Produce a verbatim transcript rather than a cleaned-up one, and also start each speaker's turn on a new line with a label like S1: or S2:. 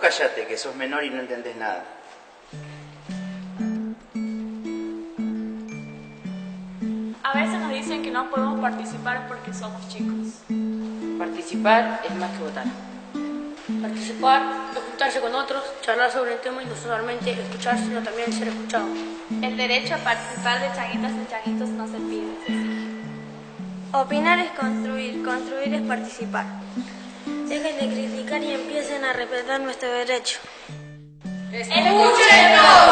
S1: cállate, que sos menor y no entendés nada.
S2: A veces nos dicen que no podemos participar porque somos chicos.
S3: Participar es más que votar.
S4: Participar es juntarse con otros, charlar sobre el tema y no solamente escuchar, sino también ser escuchado.
S2: El derecho a participar de changuitas en changuitos no se pide, se exige.
S5: Opinar es construir, construir es participar. Dejen de criticar y empiecen a respetar nuestro derecho.
S2: ¡Escúchenos!